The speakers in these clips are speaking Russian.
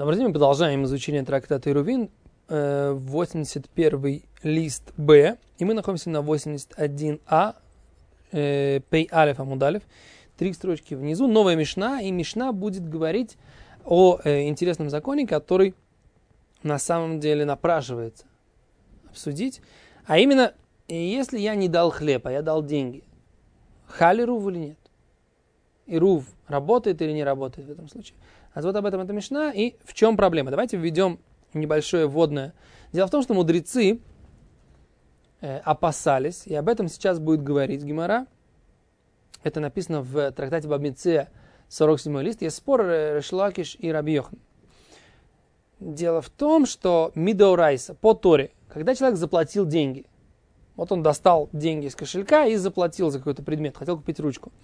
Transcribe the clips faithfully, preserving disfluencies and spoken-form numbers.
Добрый день, мы продолжаем изучение трактата Ирувин, восемьдесят первый лист Б, и мы находимся на восемьдесят один А, Пей Алеф Амуд Алеф, три строчки внизу, новая Мишна, и Мишна будет говорить о э, интересном законе, который на самом деле напрашивается обсудить, а именно, если я не дал хлеб, а я дал деньги, хали рув или нет? И рув работает или не работает в этом случае? А вот об этом это Мишна, и в чем проблема? Давайте введем небольшое вводное. Дело в том, что мудрецы э, опасались, и об этом сейчас будет говорить Гемара. Это написано в трактате Бава Меция, сорок седьмой лист. Есть спор Реш Лакиш и Раби Йохан. Дело в том, что мидоурайса, по Торе, когда человек заплатил деньги, вот он достал деньги из кошелька и заплатил за какой-то предмет, хотел купить ручку,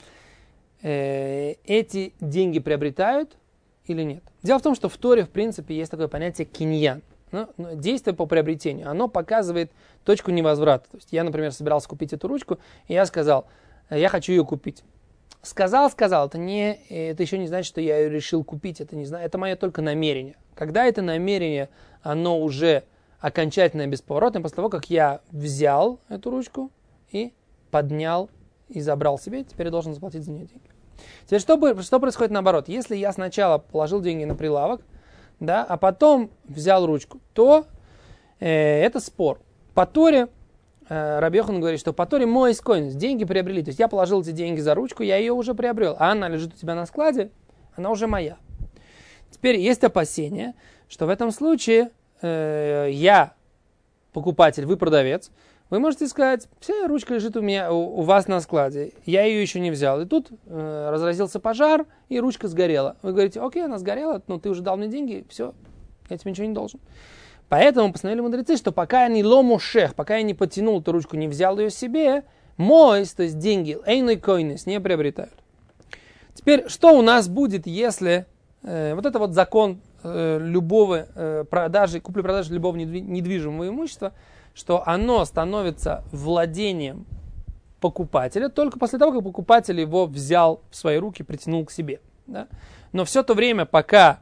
э, эти деньги приобретают или нет? Дело в том, что в Торе, в принципе, есть такое понятие киньян. Ну, действие по приобретению. Оно показывает точку невозврата. То есть я, например, собирался купить эту ручку, и я сказал, я хочу ее купить. Сказал, сказал, это, не, это еще не значит, что я ее решил купить. Это, не, это мое только намерение. Когда это намерение, оно уже окончательно и бесповоротное, после того, как я взял эту ручку и поднял и забрал себе, теперь я должен заплатить за нее деньги. Теперь что, что происходит наоборот? Если я сначала положил деньги на прилавок, да, а потом взял ручку, то э, это спор. По Торе, э, Раби Йохан говорит, что по Торе мой скойнус, деньги приобрели. То есть я положил эти деньги за ручку, я ее уже приобрел, а она лежит у тебя на складе, она уже моя. Теперь есть опасение, что в этом случае э, я покупатель, вы продавец, вы можете сказать, вся ручка лежит у меня, у, у вас на складе, я ее еще не взял. И тут э, разразился пожар, и ручка сгорела. Вы говорите, окей, она сгорела, но ты уже дал мне деньги, все, я тебе ничего не должен. Поэтому постановили мудрецы, что пока я не лому шех, пока я не потянул эту ручку, не взял ее себе, мой, то есть деньги, эйной койнес, не приобретают. Теперь, что у нас будет, если э, вот это вот закон э, любого э, продажи, купли-продажи любого недвижимого имущества, что оно становится владением покупателя только после того, как покупатель его взял в свои руки, притянул к себе. Да? Но все то время, пока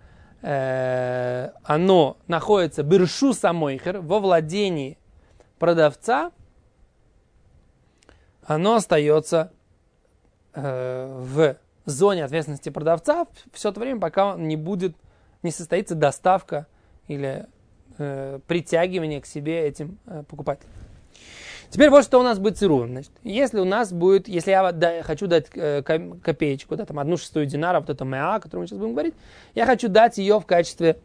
э, оно находится биршу самойхер, во владении продавца, оно остается э, в зоне ответственности продавца все то время, пока не будет, не состоится доставка или притягивание к себе этим э, покупателям. Теперь вот что у нас будет с ирувом. Значит, если у нас будет, если я да, хочу дать э, копеечку, да, там одну шестую динара, вот это меа, о котором мы сейчас будем говорить, я хочу дать ее в качестве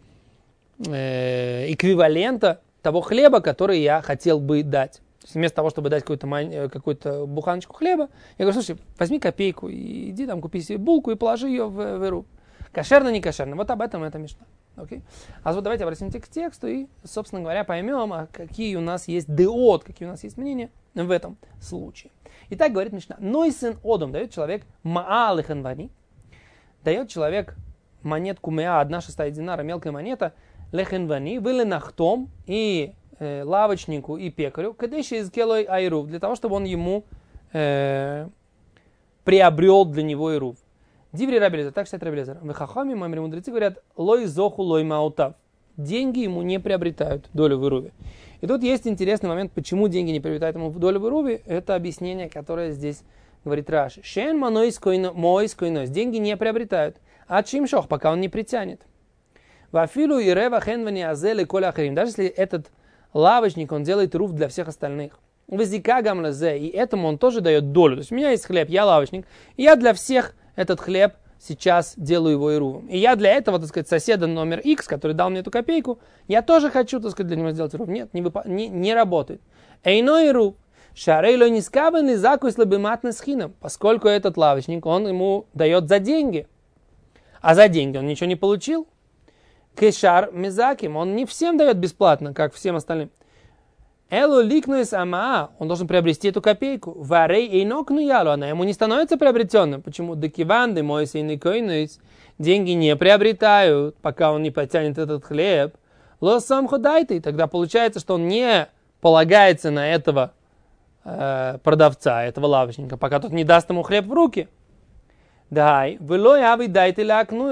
э, эквивалента того хлеба, который я хотел бы дать. То есть вместо того, чтобы дать какую-то, какую-то буханочку хлеба, я говорю, слушай, возьми копейку и иди там купи себе булку и положи ее в, в ирув. Кошерно, не кошерно. Вот об этом это Мишна. Okay. А вот давайте обратимся к тексту и, собственно говоря, поймем, а какие у нас есть деот, какие у нас есть мнения в этом случае. Итак, говорит Мишна, нойсен одом, дает человек маа лехенвани, дает человек монетку меа, одна шестая динара, мелкая монета, лехенвани, выленахтом и э, лавочнику, и пекарю, кадеши из келой айрув, для того, чтобы он ему э, приобрел для него ирув. Диври Раби Элиэзер, так считает Раби Элиэзер. В хахами, мои мудрецы говорят, лой зоху лой маутав. Деньги ему не приобретают долю в ируве. И тут есть интересный момент, почему деньги не приобретают ему долю в ируве. Это объяснение, которое здесь говорит Раши. Шен маной мой скойнос. Деньги не приобретают. А чим шох, пока он не притянет. Вафилу и рева хенвани азели коля ахарим. Даже если этот лавочник, он делает ирув для всех остальных. Вазика гамлазе. И этому он тоже дает долю. То есть у меня есть хлеб, я лавочник. И я для всех этот хлеб сейчас делаю его ирувом. И я для этого, так сказать, соседа номер X, который дал мне эту копейку, я тоже хочу, так сказать, для него сделать ирув. Нет, не, выпа- не, не работает. Эйно ирув. Шарейло не скабен и закуй слабыматно схином. Поскольку этот лавочник, он ему дает за деньги. А за деньги он ничего не получил. Кешар мезаким. Он не всем дает бесплатно, как всем остальным. Эло ликнуис амаа, он должен приобрести эту копейку. Варей эйнок нуялу, она ему не становится приобретенным. Почему? Декиванды мой сейный койнуис, деньги не приобретают, пока он не потянет этот хлеб. Ло сам ходайте, и тогда получается, что он не полагается на этого э, продавца, этого лавочника, пока тот не даст ему хлеб в руки. Дай, вело яви дайте лякну.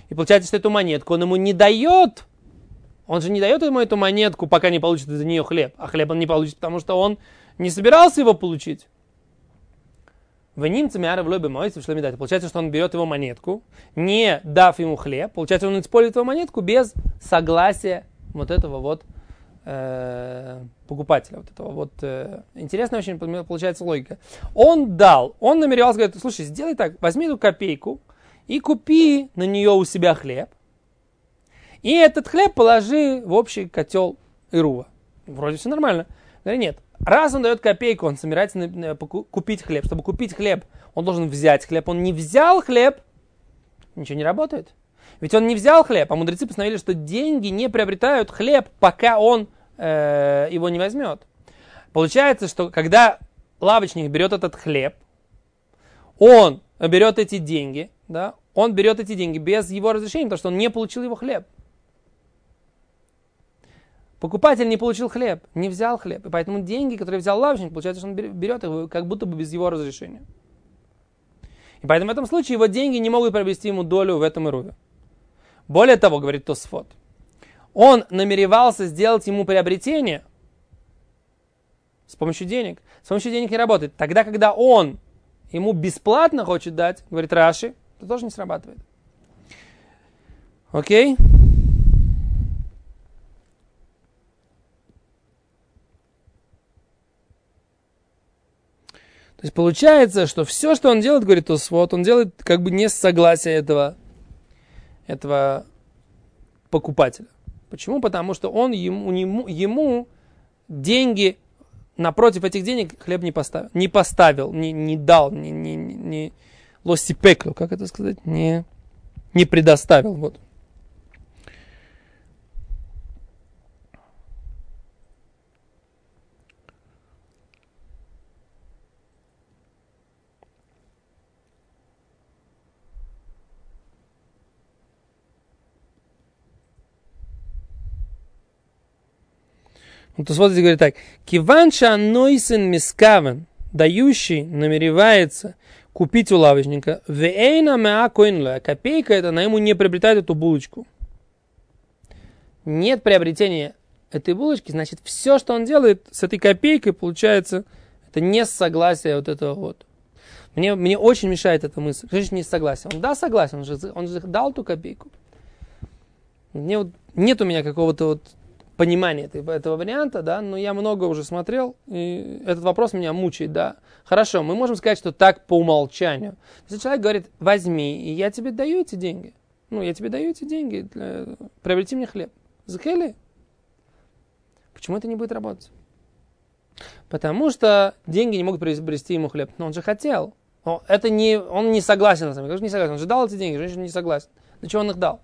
И получается, что эту монетку он ему не дает. Он же не дает ему эту монетку, пока не получит из-за нее хлеб. А хлеб он не получит, потому что он не собирался его получить. В немцами араб лобби моится в шлемидате. Получается, что он берет его монетку, не дав ему хлеб. Получается, он использует его монетку без согласия вот этого вот э, покупателя. Вот этого вот. Э, интересная очень получается логика. Он дал, он намеревался, говорит, слушай, сделай так, возьми эту копейку и купи на нее у себя хлеб. И этот хлеб положи в общий котел Ирува. Вроде все нормально. Говорит, нет. Раз он дает копейку, он собирается купить хлеб. Чтобы купить хлеб, он должен взять хлеб. Он не взял хлеб, ничего не работает. Ведь он не взял хлеб, а мудрецы постановили, что деньги не приобретают хлеб, пока он э, его не возьмет. Получается, что когда лавочник берет этот хлеб, он берет эти деньги, да, он берет эти деньги без его разрешения, потому что он не получил его хлеб. Покупатель не получил хлеб, не взял хлеб. И поэтому деньги, которые взял лавочник, получается, что он берет их как будто бы без его разрешения. И поэтому в этом случае его деньги не могут приобрести ему долю в этом ируве. Более того, говорит Тосфот, он намеревался сделать ему приобретение с помощью денег. С помощью денег не работает. Тогда, когда он ему бесплатно хочет дать, говорит Раши, это тоже не срабатывает. Окей? То есть получается, что все, что он делает, говорит Тосфот, он делает как бы не с согласия этого, этого покупателя. Почему? Потому что он ему, ему, ему деньги, напротив этих денег хлеб не поставил, не поставил, не, не дал, не, не, не лосипеклю, как это сказать, не, не предоставил. Вот. То вот здесь говорит так. Киванша нойсен мискавен, дающий намеревается купить у лавочника, вейна меа коинля, копейка это, она ему не приобретает эту булочку. Нет приобретения этой булочки, значит, все, что он делает с этой копейкой, получается, это не согласие вот этого вот. Мне, мне очень мешает эта мысль. Что значит не согласие? Он да, согласен, он же, он же дал ту копейку. Мне вот, нет у меня какого-то вот понимание этого, этого варианта, да, но я много уже смотрел, и этот вопрос меня мучает, да. Хорошо, мы можем сказать, что так по умолчанию. Если человек говорит, возьми, и я тебе даю эти деньги, ну, я тебе даю эти деньги, для... приобрети мне хлеб. Захели? Почему это не будет работать? Потому что деньги не могут приобрести ему хлеб. Но он же хотел. Но это не, он не согласен, на самом деле. Он не согласен. Он же дал эти деньги, женщина не согласен. Для чего он их дал?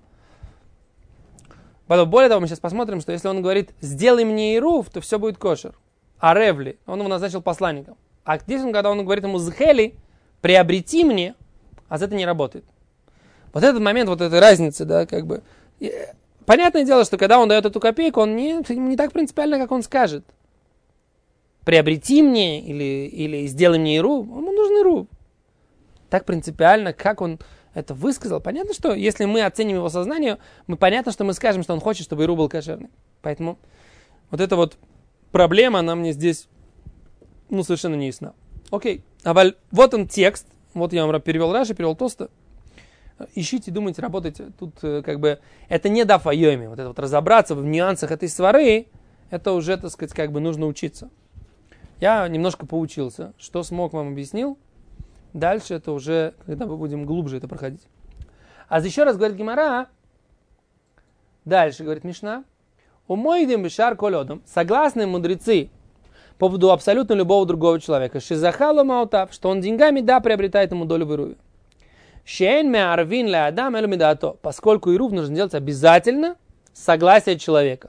Потом, более того, мы сейчас посмотрим, что если он говорит, сделай мне ирув, то все будет кошер. А Ревли, он его назначил посланником. А здесь он, когда он говорит ему зхели, приобрети мне, а это не работает. Вот этот момент, вот этой разницы, да, как бы. Понятное дело, что когда он дает эту копейку, он не, не так принципиально, как он скажет. Приобрети мне или, или сделай мне ирув, ему нужен ирув. Так принципиально, как он это высказал. Понятно, что если мы оценим его сознание, мы понятно, что мы скажем, что он хочет, чтобы ирув был кошерный. Поэтому вот эта вот проблема, она мне здесь ну, совершенно не ясна. Окей. А вот он текст. Вот я вам перевел Раши, перевел Тоста. Ищите, думайте, работайте. Тут как бы это не даф айоми. Вот это вот разобраться в нюансах этой свары, это уже, так сказать, как бы нужно учиться. Я немножко поучился. Что смог, вам объяснил. Дальше это уже, когда мы будем глубже это проходить. А еще раз говорит Гемара. Дальше говорит Мишна. Умойдем бешар колодом. Согласны мудрецы по поводу абсолютно любого другого человека. Шизахала маутав, что он деньгами, да, приобретает ему долю в ируве. Шейн меарвин ле адам элю медаато. Поскольку ирув нужно делать обязательно согласие человека.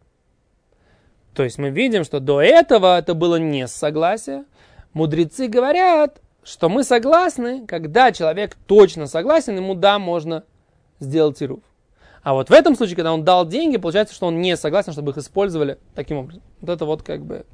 То есть мы видим, что до этого это было не согласие. Мудрецы говорят, что мы согласны, когда человек точно согласен, ему да, можно сделать ирув. А вот в этом случае, когда он дал деньги, получается, что он не согласен, чтобы их использовали таким образом. Вот это вот как бы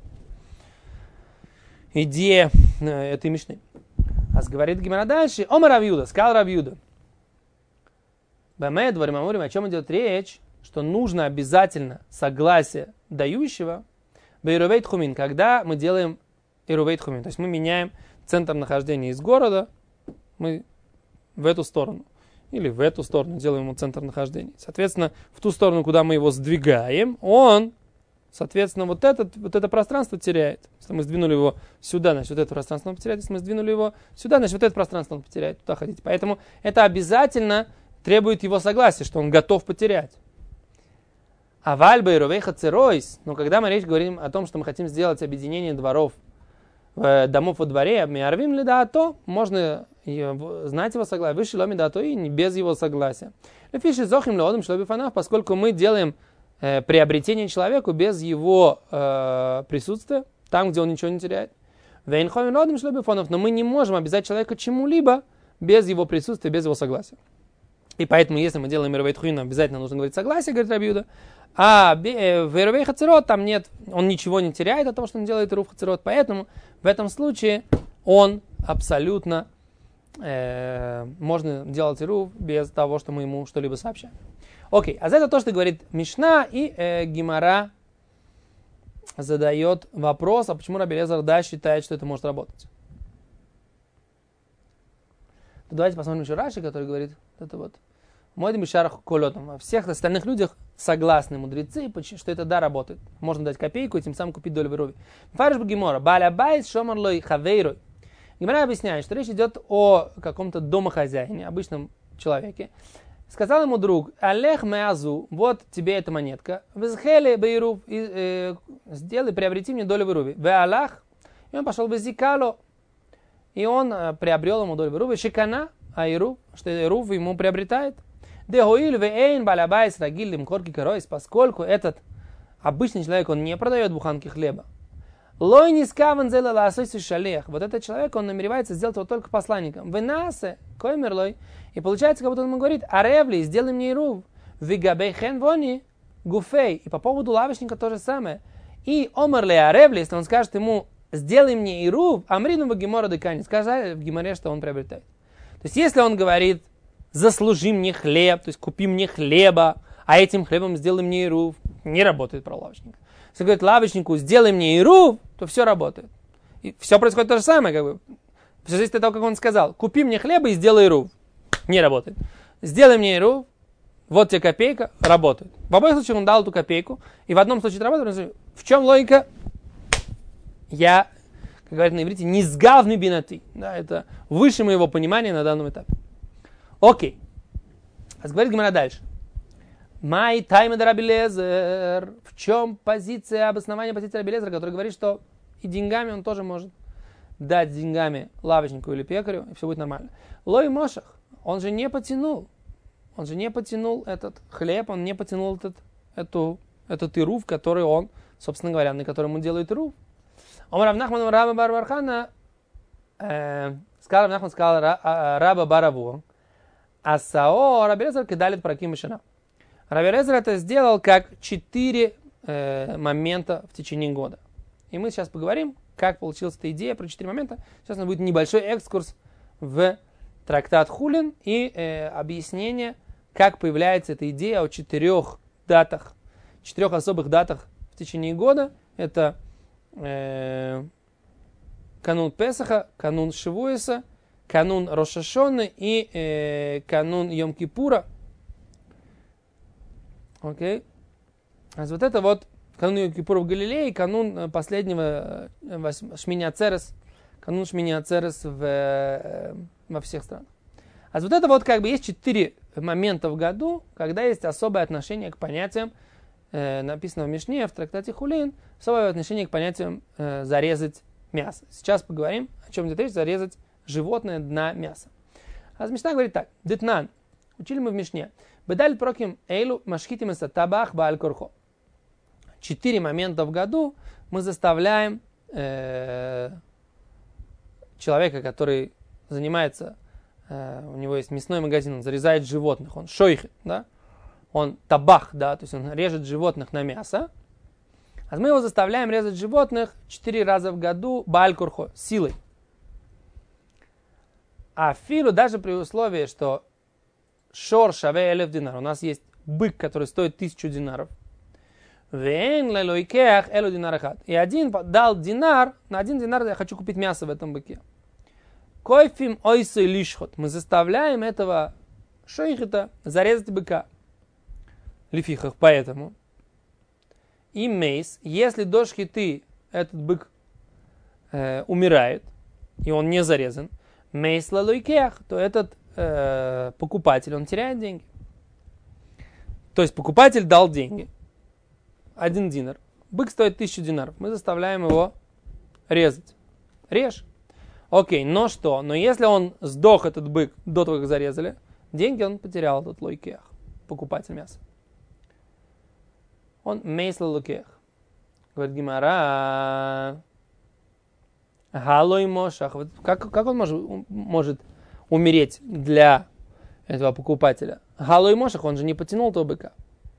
идея этой мишны. А говорит Гемара дальше, Ома Рав Юда, сказал Рав Юда. Бэмэ дворим амурим, о чем идет речь, что нужно обязательно согласие дающего бэйрувей тхумин, когда мы делаем ирувей тхумин, то есть мы меняем центр нахождения из города, мы в эту сторону или в эту сторону делаем ему центр нахождения. Соответственно, в ту сторону, куда мы его сдвигаем, он, соответственно, вот, этот, вот это пространство теряет. Если мы сдвинули его сюда, значит, вот это пространство он потеряет. Если мы сдвинули его сюда, значит, вот это пространство он потеряет. Туда ходить. Поэтому это обязательно требует его согласия, что он готов потерять. А вальба и ровейха церойс, но когда мы речь говорим о том, что мы хотим сделать объединение дворов, домов во дворе, миарвим ли да, то можно знать его согласие. Выше ломи да, то и не без его согласия. Лефиши зохим леодом шлобифанав, поскольку мы делаем э, приобретение человеку без его э, присутствия, там, где он ничего не теряет. Вейнховим леодом шлобифанав, но мы не можем обязать человека чему-либо без его присутствия, без его согласия. И поэтому, если мы делаем мировой тхуин, обязательно нужно говорить согласие, говорит Раби Юда. А в Ирувей Хацерот там нет, он ничего не теряет от того, что он делает Ирув Хацерот. Поэтому в этом случае он абсолютно э, можно делать Ирув без того, что мы ему что-либо сообщаем. Окей, а за это то, что говорит Мишна, и э, Гемара задает вопрос, а почему Раби Элиэзер да считает, что это может работать. Давайте посмотрим еще Раши, который говорит это вот. Мой бишарах колотом. Во всех остальных людях согласны мудрецы, что это да работает. Можно дать копейку и тем самым купить долю в Ируви. Фарш б'гемора. Балябайс шомарлой хавейрой. Гемора объясняет, что речь идет о каком-то домохозяине, обычном человеке. Сказал ему друг: Алех меазу, вот тебе эта монетка. Везхеле бейрув, сделай, приобрети мне долю в Ируви. Ве Аллах, и он пошел в Зикало, и он приобрел ему долю в Ируви. Шикана, а Ирув, что Ирув ему приобретает. Дегоиль вейн балабайс рагилим корки коройс, поскольку этот обычный человек, он не продает буханки хлеба. Лой не скаван зела ласойси шалех. Вот этот человек, он намеревается сделать его только посланником. Венасе, коймерлой. И получается, как будто он ему говорит: аревли, сделай мне Ирув. Вигабей хен вони гуфей. И по поводу лавочника то же самое. И омерле аревли, если он скажет ему: сделай мне Ирув, амрину в гемора декани. Сказали в геморе, что он приобретает. То есть, если он говорит: заслужи мне хлеб, то есть купи мне хлеба, а этим хлебом сделай мне Ирув, не работает про лавочника. Если говорит лавочнику: сделай мне Ирув, то все работает. И все происходит то же самое, как бы. Все зависит от того, как он сказал: купи мне хлеба и сделай Ирув. Не работает. Сделай мне Ирув, вот тебе копейка, работает. В обоих случаях он дал эту копейку, и в одном случае это работает, в чем логика? Я, как говорят на иврите, не сгав ми бинати. Да, это выше моего понимания на данном этапе. Окей. А говорит Гемара дальше. Май тайма да Раби Элиэзер. В чем позиция, обоснование позиции Раби Элиэзера, который говорит, что и деньгами он тоже может дать деньгами лавочнику или пекарю, и все будет нормально. Лой Мошах, он же не потянул. Он же не потянул этот хлеб, он не потянул этот, эту, этот Ирув, который он, собственно говоря, на котором он делает Ирув. Он Рав Нахман Раба бар Бархана, э, сказал Рав Нахман, сказал Раба Бараву, а Сао Раби Элиэзер кидалит праким бешана. Раби Элиэзер это сделал как четыре э, момента в течение года. И мы сейчас поговорим, как получилась эта идея про четыре момента. Сейчас у нас будет небольшой экскурс в трактат Хулин и э, объяснение, как появляется эта идея о четырех датах, четырех особых датах в течение года. Это э, канун Песаха, канун Шивуэса, канун Рош ха-Шана и э, канун Йом-Кипура. Окей. А вот это вот канун Йом-Кипура в Галилее, канун последнего Шмини Ацерес, канун Шмини Ацерес в, э, во всех странах. А вот это вот как бы есть четыре момента в году, когда есть особое отношение к понятиям, э, написано в Мишне, в трактате Хулин, особое отношение к понятиям э, зарезать мясо. Сейчас поговорим, о чем идет речь, зарезать животное на мясо. А Мишна говорит так: Детнан, учили мы в Мишне, бедаль проким эйлу машхитим эса табах бааль корхо. Четыре момента в году мы заставляем э, человека, который занимается, э, у него есть мясной магазин, он зарезает животных, он шойхет, да, он табах, да, то есть он режет животных на мясо. А мы его заставляем резать животных четыре раза в году бааль корхо, силой. А филу даже при условии, что шор шаве элев динар. У нас есть бык, который стоит тысячу динаров. Вен лелойкеах элу динар ахат. И один дал динар, на один динар я хочу купить мясо в этом быке. Койфим ойсой лишхот. Мы заставляем этого шойхета зарезать быка. Лифихах, поэтому. И мейс, если до шхиты этот бык э, умирает, и он не зарезан, мейс лалойкеах, то этот э, покупатель, он теряет деньги. То есть покупатель дал деньги. Один динар. Бык стоит тысячу динаров. Мы заставляем его резать. Режь. Окей, но что? Но если он сдох, этот бык, до того, как зарезали, деньги он потерял, этот лойкеах, покупатель мяса. Он мейсла лойкеах. Говорит Гимара. Галой мошах. Как, как он может, может умереть для этого покупателя? Галой мошах, он же не потянул этого быка.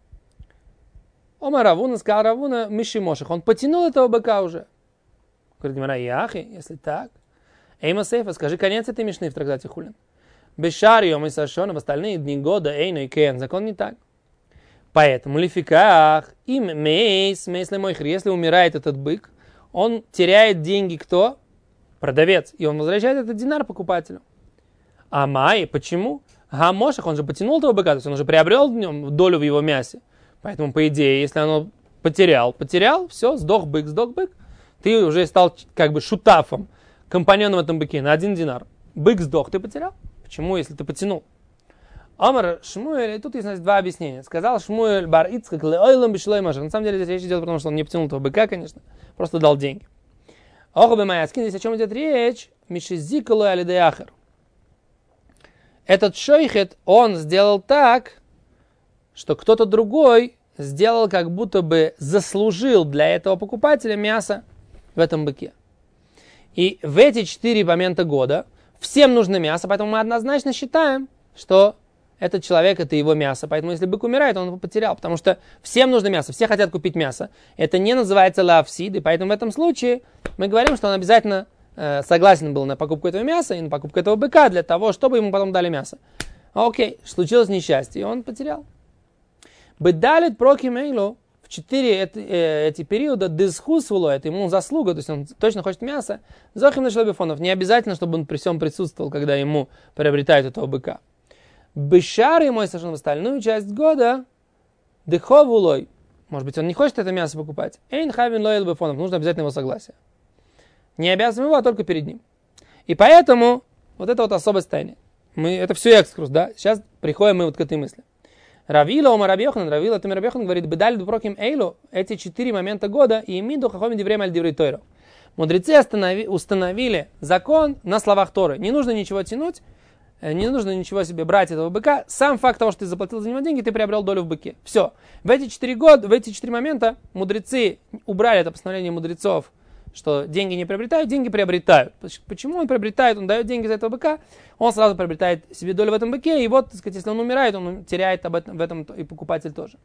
Ома Равуна, сказал Равуна, миши мошах. Он потянул этого быка уже. Говорит Гимара, яхи, если так. Эйма сейфа, скажи конец этой мишны в трактате Хулин. Бешарио мы сошёны в остальные дни года, эйно и кен. Закон не так. Поэтому лификах им мейс, мейс лемойхр. Если умирает этот бык, он теряет деньги кто? Продавец. И он возвращает этот динар покупателю. А май, почему? Гамошах, он же потянул этого быка, то есть он уже приобрел в нем долю в его мясе. Поэтому, по идее, если он потерял, потерял, все, сдох бык, сдох бык, ты уже стал как бы шутафом, компаньоном в этом быке на один динар. Бык сдох, ты потерял. Почему, если ты потянул? Амар Шмуэль, и тут есть, значит, два объяснения. Сказал Шмуэль бар Ицхак леойлам бишлой машин. На самом деле здесь речь идет, потому что он не потянул этого быка, конечно, просто дал деньги. Охобе Маяскин, здесь о чем идет речь? Мишизикалу алидеяхер. Этот шойхет, он сделал так, что кто-то другой сделал, как будто бы заслужил для этого покупателя мясо в этом быке. И в эти четыре момента года всем нужно мясо, поэтому мы однозначно считаем, что этот человек, это его мясо. Поэтому если бык умирает, он его потерял, потому что всем нужно мясо, все хотят купить мясо. Это не называется лавсид, и поэтому в этом случае мы говорим, что он обязательно э, согласен был на покупку этого мяса и на покупку этого быка для того, чтобы ему потом дали мясо. Окей, случилось несчастье, и он потерял. Бедалит прокимейлу в четыре эти, э, эти периода дисхусвуло, это ему заслуга, то есть он точно хочет мяса. Зохим на шлобифонов, не обязательно, чтобы он при всем присутствовал, когда ему приобретают этого быка. Бешары мой совершенно в остальную часть года дыховулой. Может быть, он не хочет это мясо покупать. Эйн хавин лойл бифонов, нужно обязательно его согласие. Не обязан его, а только перед ним. И поэтому вот это вот особое состояние. Мы, это все экскурс, да? Сейчас приходим мы вот к этой мысли. Равила Омар Раби Йохан, Равила Тами Раби Йохан говорит, бедаль дупроким эйлу, эти четыре момента года, и имиду хахомин диврем аль диврей тойро. Мудрецы останови, установили закон на словах Торы. Не нужно ничего тянуть, не нужно ничего себе брать этого быка. Сам факт того, что ты заплатил за него деньги, ты приобрел долю в быке. Все. В эти четыре года, в эти четыре момента мудрецы убрали это постановление мудрецов, что деньги не приобретают, деньги приобретают. Почему он приобретает? Он дает деньги за этого быка, он сразу приобретает себе долю в этом быке, и вот, так сказать, если он умирает, он теряет об этом, в этом и покупатель тоже.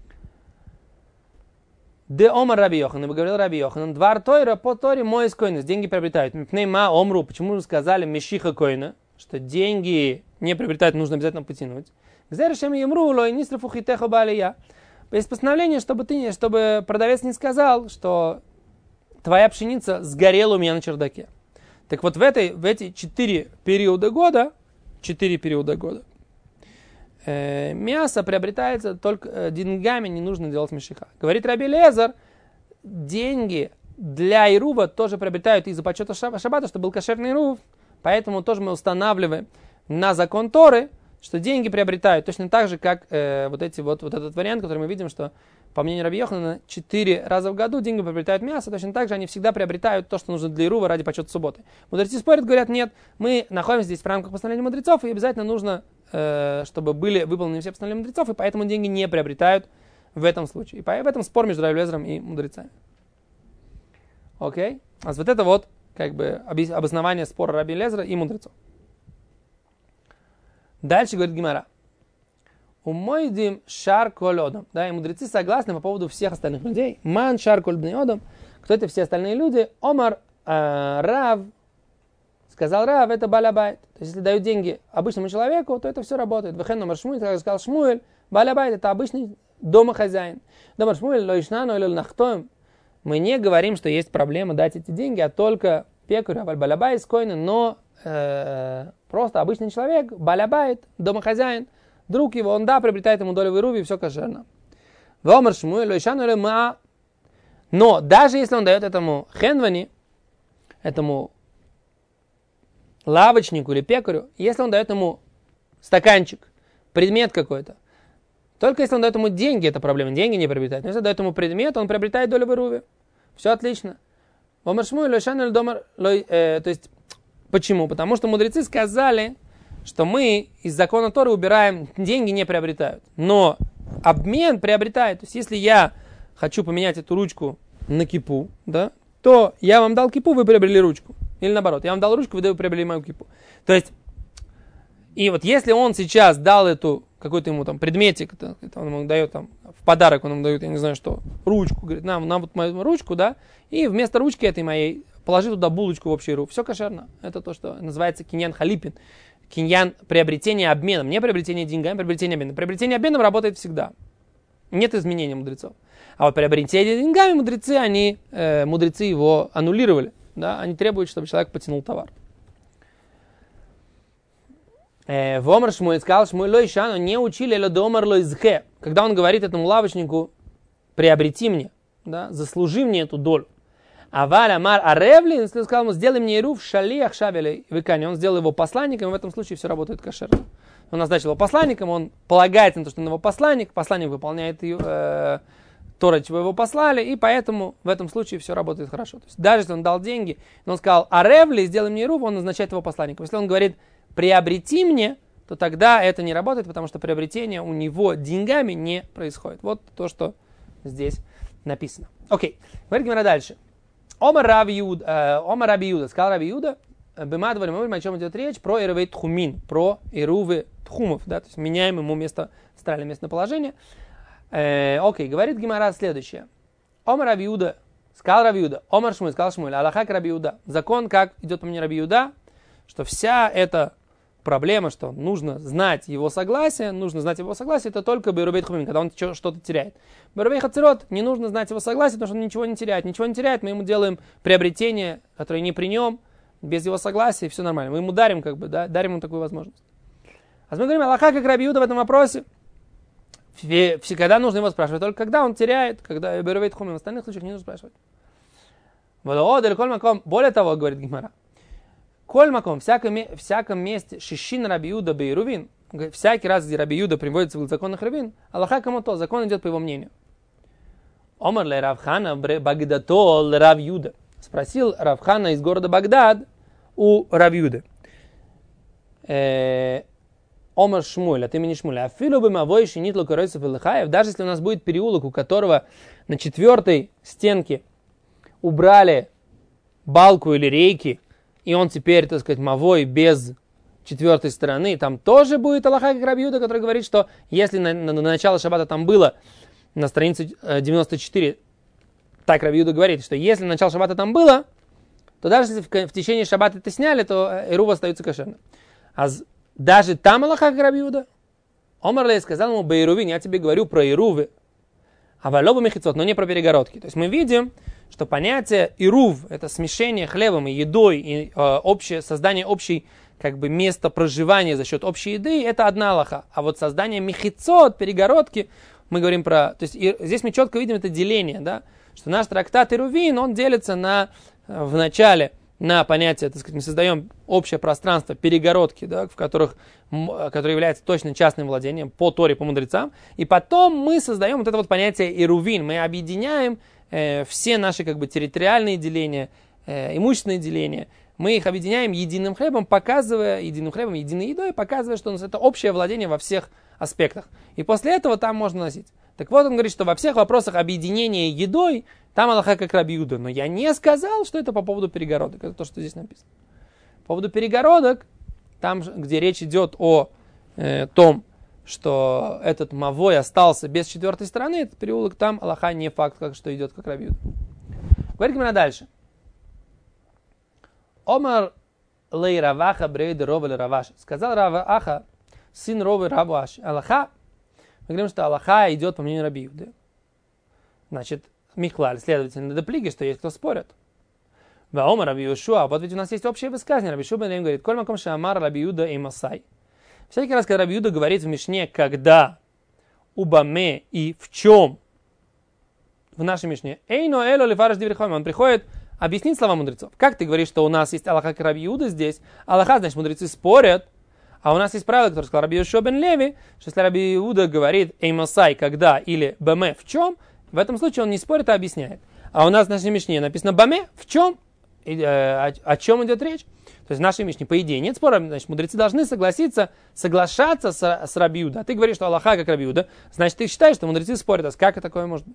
Де омар Раби Йохан, и говорил Раби Йохан, двар тойра по торе мой койнес, деньги приобретают. Мипнейма омру, почему сказали мешиха койна, что деньги не приобретают, нужно обязательно потянуть. Гзерешем емру лой нисрафу хитеха балия. Есть постановление, чтобы ты, чтобы продавец не сказал, что твоя пшеница сгорела у меня на чердаке. Так вот в, этой, в эти четыре периода года, четыре периода года, э, мясо приобретается только э, деньгами, не нужно делать мешиха. Говорит Раби Лезар, деньги для ирува тоже приобретают из-за почета шаббата, что был кошерный ирув, поэтому тоже мы устанавливаем на закон Торы, что деньги приобретают точно так же, как э, вот, эти, вот, вот этот вариант, который мы видим, что по мнению Раби Йоханана, четыре раза в году деньги приобретают мясо, точно так же они всегда приобретают то, что нужно для ирува ради почета субботы. Мудрецы спорят, говорят, нет, мы находимся здесь в рамках постановления мудрецов, и обязательно нужно, э, чтобы были выполнены все постановления мудрецов, и поэтому деньги не приобретают в этом случае. И в этом спор между Раби Лезером и мудрецами. Окей? А вот это вот как бы обоснование спора Раби Лезера и мудрецов. Дальше говорит Гемара. Умойдим шар коль одам. Да, и мудрецы согласны по поводу всех остальных людей. Ман шар коль бней одам. Кто это все остальные люди? Омар э, Рав. Сказал Рав, это балябайт. То есть, если дают деньги обычному человеку, то это все работает. Вехен номер Шмуэль, как сказал Шмуэль, балябайт это обычный домохозяин. Номер Шмуэль, лоишнану или лнахтоем. Мы не говорим, что есть проблема дать эти деньги, а только пекарю, балябайт, скойны, но э, просто обычный человек, балябайт, домохозяин, друг его, он да, приобретает ему долю в ируви, и все кошерно. Номер Шмуэль, лоишнану или ма. Но даже если он дает этому хенвани, этому лавочнику или пекарю, если он дает ему стаканчик, предмет какой-то, только если он дает ему деньги, это проблема, деньги не приобретает. Но если дает ему предмет, он приобретает долю в ируве. Все отлично. То есть, почему? Потому что мудрецы сказали, что мы из закона Торы убираем, деньги не приобретают. Но обмен приобретает. То есть, если я хочу поменять эту ручку на кипу, да, то я вам дал кипу, вы приобрели ручку. Или наоборот, я вам дал ручку, вы приобрели мою кипу. То есть, и вот если он сейчас дал эту, какой-то ему там предметик, это, это он ему дает там, в подарок он ему дает, я не знаю что, ручку, говорит, нам, нам вот мою ручку, да, и вместо ручки этой моей положи туда булочку в общий рук. Все кошерно. Это то, что называется киньян халипин. Киньян приобретение обменом. Не приобретение деньгами, приобретение обменом. Приобретение обменом работает всегда. Нет изменений мудрецов. А вот приобретение деньгами мудрецы, они, э, мудрецы его аннулировали. Да? Они требуют, чтобы человек потянул товар. Вомар Шмуэль сказал, Шмуэль лой шану не учили эло домар лой зхе. Когда он говорит этому лавочнику, приобрети мне, да, заслужи мне эту долю. А Валя Мар Аревли, он сказал ему, сделай мне ирув шалиах шавелей векани. Он сделал его посланником, и в этом случае все работает кошерно. Он назначил его посланником, он полагается на то, что он его посланник, посланник выполняет э, то, чего его послали, и поэтому в этом случае все работает хорошо. То есть даже если он дал деньги, но он сказал Аревли, сделай мне ирув, он назначает его посланником. Если он говорит приобрети мне, то тогда это не работает, потому что приобретение у него деньгами не происходит. Вот то, что здесь написано. Окей, говорим дальше. Омар Раби Юда, Омар Раби Юда, сказал Раби Юда, бемадварим, мы говорим, о чем идет речь, про ирувей тхумин, про ирувы тхумов, да, то есть меняем ему место, центральное местоположение. Э, окей, говорит Гемара следующее. Омар Раби Юда, сказал Раби Юда, Омар Шмуэль, сказал Шмуэль, аллахак Раби Юда, закон, как идет по мне Раби Юда, что вся эта проблема, что нужно знать его согласие, нужно знать его согласие, это только бейрубей тхумин, когда он что-то теряет. Бейрубей хацерот, не нужно знать его согласие, потому что он ничего не теряет. Ничего не теряет, мы ему делаем приобретение, которое не при нем, без его согласия, и все нормально. Мы ему дарим, как бы, да, дарим ему такую возможность. А мы говорим, Аллаха, как Раби Юда в этом вопросе, всегда нужно его спрашивать, только когда он теряет, когда бейрубей тхумин, в остальных случаях не нужно спрашивать. Более того, говорит Гемара, Коль маком, в всяком, всяком месте, шишин Раби Юда бейрувин, всякий раз, где Раби Юда приводится в законных раввин, Аллаха кому то, закон идет по его мнению. Омар ле Равхана Багдато ле Рав Юда. Спросил Равхана из города Багдад у Рав Юды. Омар Шмуэль, от имени Шмуэля. Афилу бы мавой шинит лукаройсов и лыхаев, даже если у нас будет переулок, у которого на четвертой стенке убрали балку или рейки, и он теперь, так сказать, мавой без четвертой стороны, там тоже будет Аллаха как Раби Юда, который говорит, что если на, на, на начало шаббата там было, на странице девяносто четыре, так Раби Юда говорит, что если на начало шаббата там было, то даже если в, в течение шаббата это сняли, то ирув остается кошерным. А даже там Аллаха как Раби Юда, Омар Лей сказал ему, бейрувин, я тебе говорю про ирувы, а валоба мехицот, но не про перегородки. То есть мы видим, что понятие ирув, это смешение хлебом и едой, и э, общее, создание общей, как бы, места проживания за счет общей еды, это одна алаха. А вот создание мехицот, перегородки, мы говорим про... То есть и, здесь мы четко видим это деление, да, что наш трактат Ирувин, он делится на, в начале на понятие, так сказать, мы создаем общее пространство, перегородки, да, в которых, которые являются точно частным владением по Торе, по мудрецам, и потом мы создаем вот это вот понятие Ирувин, мы объединяем э, все наши, как бы, территориальные деления, э, имущественные деления, мы их объединяем единым хлебом, показывая, единым хлебом, единой едой, показывая, что у нас это общее владение во всех аспектах. И после этого там можно носить. Так вот, он говорит, что во всех вопросах объединения едой, там Аллаха как Раби Юда. Но я не сказал, что это по поводу перегородок. Это то, что здесь написано. По поводу перегородок, там, где речь идет о э, том, что этот мавой остался без четвертой стороны, этот переулок, там Аллаха не факт, как, что идет как Раби Юда. Говорим мы дальше. Омар лей Раваха брейд Рова Раваш. Сказал Раваха, сын Ровы Раваш. Аллаха. Мы говорим, что Аллаха идет по мнению Раби Иуды. Значит, Михлаль, следовательно, до плиги, что есть кто спорит. Ваома Раби Йошуа. Вот ведь у нас есть общее высказывание. Раби Йошуа бен Леви говорит, коль маком шамар Раби Иуда и Масай. Всякий раз, когда Раби Иуда говорит в Мишне, когда, убаме и в чем, в нашей Мишне, эйно эло лифараш диврихом, он приходит объяснить слова мудрецов. Как ты говоришь, что у нас есть Аллаха как Раби Иуда здесь? Аллаха, значит, мудрецы спорят. А у нас есть правило, которое сказал Раби Йошуа бен Леви, что если Раби Иуда говорит эй Масай, когда, или баме, в чем, в этом случае он не спорит, а объясняет. А у нас в нашей Мишне написано баме, в чем, и, э, о, о чем идет речь. То есть в нашей Мишне, по идее, нет спора, значит, мудрецы должны согласиться, соглашаться с, с Раби Иуда. А ты говоришь, что Аллаха как Раби Иуда, значит, ты считаешь, что мудрецы спорят. А как такое может быть?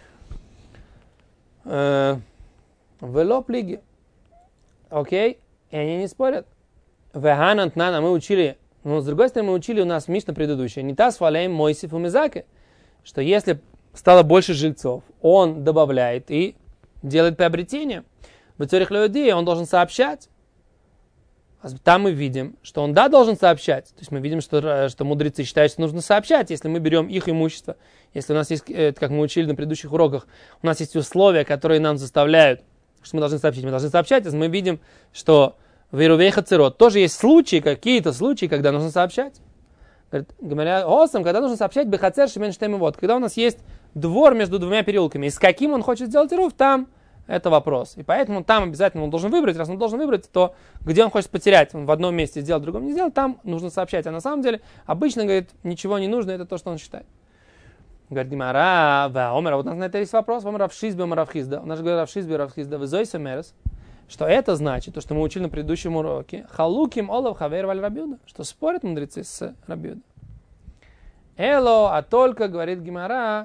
Вело плиги. Окей, и они не спорят. Веганант нана, мы учили, но с другой стороны мы учили у нас Мишна предыдущая, не та свалеем Мойсиф у Мизаке, что если стало больше жильцов, он добавляет и делает приобретение. В Цорих Леодии он должен сообщать. Там мы видим, что он да должен сообщать. То есть мы видим, что, что мудрецы считают, что нужно сообщать, если мы берем их имущество. Если у нас есть, как мы учили на предыдущих уроках, у нас есть условия, которые нам заставляют, что мы должны сообщить. Мы должны сообщать, если мы видим, что в Ирувейха Цирот тоже есть случаи, какие-то случаи, когда нужно сообщать. Говорят, осам, когда нужно сообщать бехацер шемен штем и вот. Когда у нас есть двор между двумя переулками, и с каким он хочет сделать ирув, там это вопрос. И поэтому там обязательно он должен выбрать. Раз он должен выбрать, то где он хочет потерять, он в одном месте сделать, в другом не сделать, там нужно сообщать. А на самом деле, обычно, говорит, ничего не нужно, это то, что он считает. Говорит, Гимара, Омер, вот у нас на это есть вопрос, Омер Равшизби, Омер Равхизда. У нас же говорит Равшизби, Равхизда, Везойса Мерес. Что это значит, то, что мы учили на предыдущем уроке, халуким олав хавер валь Раби Иуда, что спорят мудрецы с Раби Иуда. Эло, а только, говорит Гимара,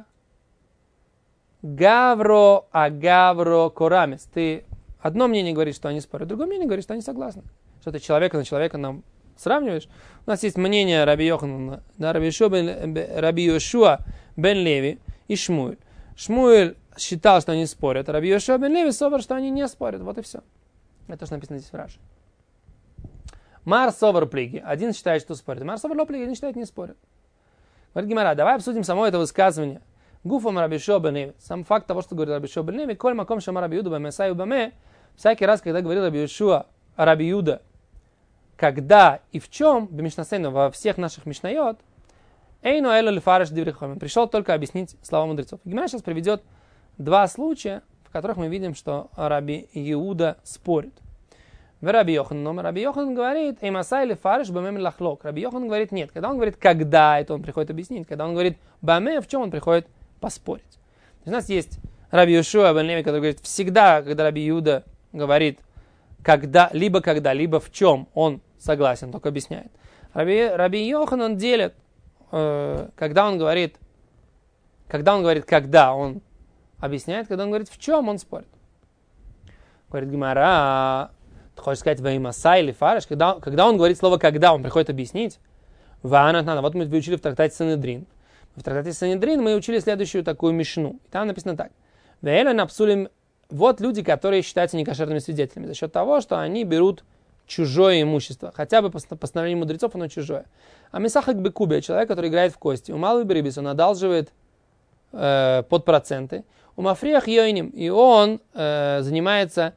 гавро, а гавро корамес. Ты одно мнение говоришь, что они спорят, другое мнение говоришь, что они согласны. Что ты человека на человека нам сравниваешь. У нас есть мнение Раби Йоханана, да, Раби Йошуа бен, Раби Йошуа бен Леви и Шмуэль. Шмуэль считал, что они спорят, а Раби Йошуа бен Леви совар, что они не спорят. Вот и все. Это то, что написано здесь в Раши. Мар совар плиги. Один считает, что спорит. Мар совар ло плиги, один считает, не спорит. Говорит Гимара, давай обсудим само это высказывание. Гуфом Раби Йошуа бен Леви. Сам факт того, что говорит Раби Йошуа бен Леви, коль маком шама Раби Иуда баме саю баме, всякий раз, когда говорил Раби Йошуа о Раби Иуда, когда и в чем, бемишнасейну, во всех наших мишнайот, эйну эло лифареш диврихом. Пришел только объяснить слова мудрецов. Гимара сейчас приведет два случая, в которых мы видим, что Раби Иуда спорит. В Раби Йохан, Раби Йохан говорит, «Эймасай лифареш бамем лахлок». Раби Йохан говорит, нет. Когда он говорит, когда, это он приходит объяснить. Когда он говорит, баме, в чем он приходит поспорить. То есть у нас есть Раби Йошуа бен Леви, который говорит, всегда, когда Раби Иуда говорит, когда, либо когда, либо в чем он согласен, только объясняет. Раби, Раби Йохан, он делит, э, когда он говорит, когда он говорит, когда, он объясняет, когда он говорит, в чем, он спорит. Говорит Гимара, ты хочешь сказать, ваимасай или фареш, когда, когда он говорит слово когда, он приходит объяснить. Ваанат надо. Вот мы учили в трактате Санедрин. В трактате Санедрин мы учили следующую такую мишну. И там написано так. Ваэлэн абсулим. Вот люди, которые считаются некошерными свидетелями за счет того, что они берут чужое имущество. Хотя бы по постановлению мудрецов оно чужое. А мисахак бекубе, человек, который играет в кости. У малый берибис, он одалживает э, под проценты. У мафриях йойним, и он э, занимается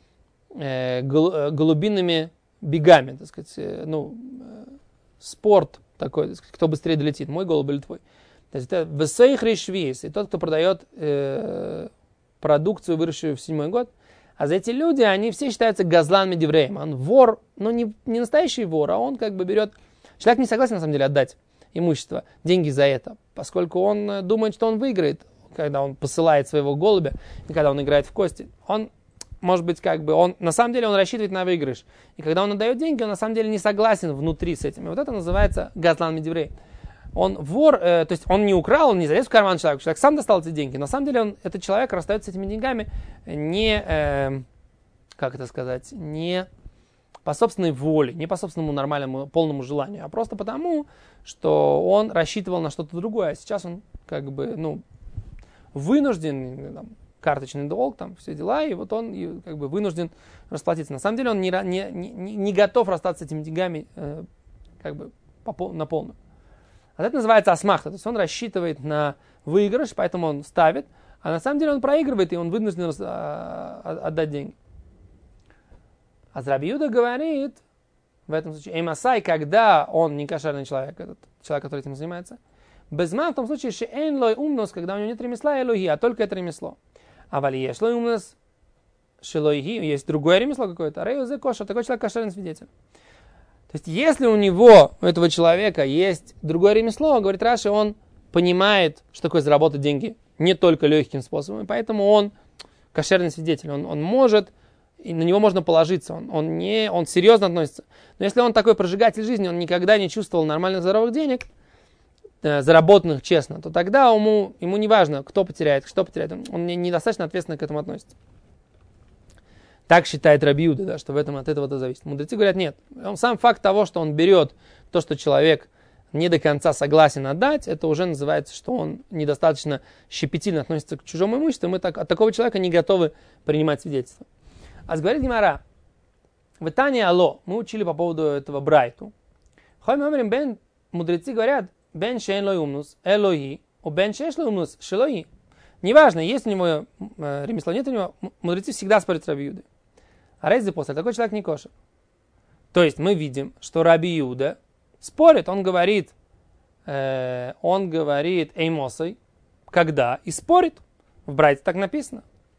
э, гол, голубиными бегами, так сказать, э, ну, э, спорт такой, так сказать, кто быстрее долетит, мой голубь или твой. То есть это весейх решвис, и тот, кто продает э, продукцию, выросшую в седьмой год. А за эти люди, они все считаются газлан медивреем. Он вор, но не, не настоящий вор, а он как бы берет... Человек не согласен, на самом деле, отдать имущество, деньги за это, поскольку он думает, что он выиграет, когда он посылает своего голубя, и когда он играет в кости. Он, может быть, как бы, он, на самом деле он рассчитывает на выигрыш. И когда он отдает деньги, он на самом деле не согласен внутри с этим. И вот это называется газлан медиврей. Он вор, э, то есть он не украл, он не залез в карман человека, человек сам достал эти деньги. На самом деле он, этот человек расстается с этими деньгами не, э, как это сказать, не по собственной воле, не по собственному нормальному полному желанию, а просто потому, что он рассчитывал на что-то другое. А сейчас он как бы, ну, вынужден, там, карточный долг, там все дела, и вот он и, как бы вынужден расплатиться. На самом деле он не, не, не, не готов расстаться с этими деньгами э, как бы по, на полную. А это называется асмахта, то есть он рассчитывает на выигрыш, поэтому он ставит, а на самом деле он проигрывает, и он вынужден э, отдать деньги. А Раби Юда говорит, в этом случае, эймасай, когда он не кошерный человек, этот человек, который этим занимается, безман в том случае, что эйн лой умнос, когда у него нет ремесла, элоги, а только это ремесло. А валиеш лой умнос, шелоги, есть другое ремесло какое-то, рейузе коша, такой человек кошерный свидетель. То есть, если у него, у этого человека есть другое ремесло, говорит Раши, он понимает, что такое заработать деньги не только легким способом, и поэтому он кошерный свидетель, он, он может, и на него можно положиться, он, он, не, он серьезно относится. Но если он такой прожигатель жизни, он никогда не чувствовал нормальных здоровых денег, э, заработанных честно, то тогда ему, ему не важно, кто потеряет, что потеряет, он, он недостаточно ответственно к этому относится. Так считает Раби Юда, да, что в этом от этого это зависит. Мудрецы говорят, нет. Он, сам факт того, что он берет то, что человек не до конца согласен отдать, это уже называется, что он недостаточно щепетильно относится к чужому имуществу, и мы так, от такого человека не готовы принимать свидетельство. А говорит Гемара, в Тане Алло, мы учили по поводу этого Брайту. Бен, мудрецы говорят, бен шейн лой умнус, элои, у бен шейш лой умнус, шелои. Неважно, есть у него э, ремесло, нет у него, мудрецы всегда спорят с Раби Юдой. А рейзи после, такой человек не кошер. То есть мы видим, что Раби Юда спорит, он говорит, э, он говорит эймосой, когда, и спорит. В Брайте так написано.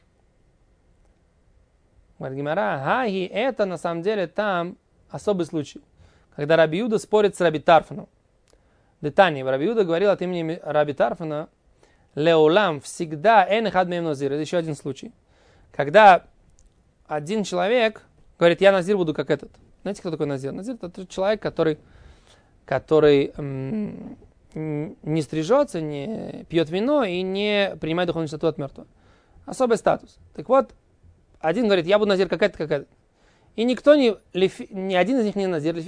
Говорит Гемара, хаги, это на самом деле там особый случай, когда Раби Юда спорит с Раби Тарфоном. Детани, Раби Юда говорил от имени Раби Тарфона, леолам всегда эн хад меем назир. Это еще один случай. Когда один человек говорит, я назир буду как этот. Знаете, кто такой назир? Назир это тот человек, который, который м- не стрижется, не пьет вино и не принимает духовную чистоту от мертвого. Особый статус. Так вот, один говорит, я буду назир как этот, как этот. И никто, не, ни один из них не назир.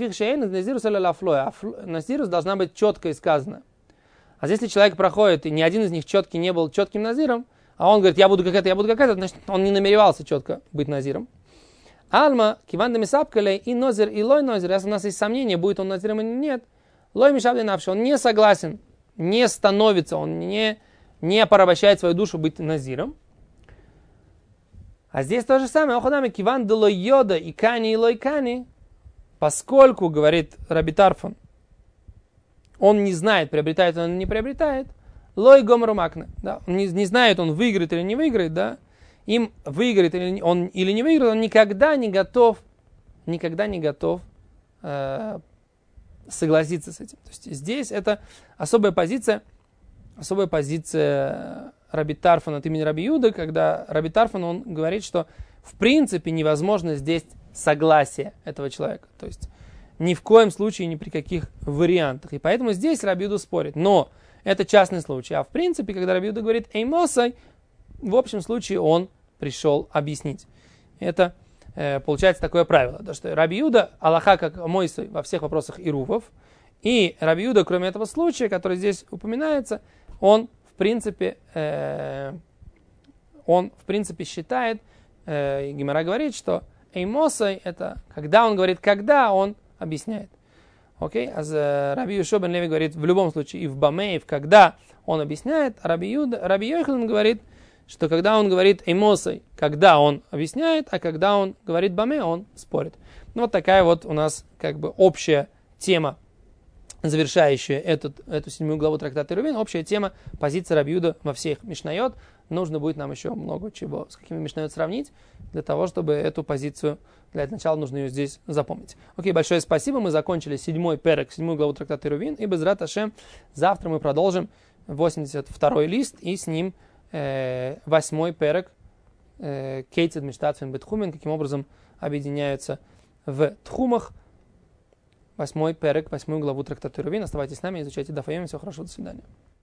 Назирус должна быть четко и сказано. А если человек проходит, и ни один из них четкий не был четким назиром, а он говорит, я буду как это, я буду как это, значит, он не намеревался четко быть назиром. Альма, киванда мисапкалей, и нозир, и лой нозир, если у нас есть сомнения, будет он назиром или нет, лой мишабли навши, он не согласен, не становится, он не, не порабощает свою душу быть назиром. А здесь то же самое, охотами, киванда лой йода, и кани, и лой кани, поскольку, говорит Раби Тарфон, он не знает, приобретает он или не приобретает, лой гомору макне, да, он не, не знает, он выиграет или не выиграет, да, им выиграет или он или не выиграет, он никогда не готов, никогда не готов э, согласиться с этим. То есть здесь это особая позиция, особая позиция Раби Тарфона от имени Раби Юды, когда Раби Тарфон, он говорит, что в принципе невозможно здесь согласие этого человека, то есть ни в коем случае, ни при каких вариантах. И поэтому здесь Раби Юда спорит. Но это частный случай. А в принципе, когда Раби Юда говорит «эймосай», в общем случае он пришел объяснить. Это э, получается такое правило. То, что Раби Юда, Аллаха как Мойсой во всех вопросах ирувов. И Раби Юда, кроме этого случая, который здесь упоминается, он в принципе, э, он, в принципе считает, э, Гемара говорит, что «эймосай» это когда он говорит «когда», он объясняет. Окей? А Раби Йошуа бен Леви говорит в любом случае и в Баме, и в когда он объясняет. А Раби, Юда, Раби Йоханан говорит, что когда он говорит эмосой, когда он объясняет, а когда он говорит Баме, он спорит. Ну, вот такая вот у нас как бы общая тема, завершающая этот, эту седьмую главу трактата Эрувин, общая тема позиции Раби Юда во всех Мишнайот. Нужно будет нам еще много чего с какими Мишнайот сравнить, для того, чтобы эту позицию, для начала нужно ее здесь запомнить. Окей, большое спасибо. Мы закончили седьмой перек, седьмую главу трактата Эрувин. И безрат Ашем, завтра мы продолжим восемьдесят второй лист и с ним э, восьмой перек Кейтед Миштатфен Бетхумен, каким образом объединяются в тхумах. Восьмой перек, восьмую главу трактата Эрувин. Оставайтесь с нами, изучайте Даф Йоми. Всего хорошего, до свидания.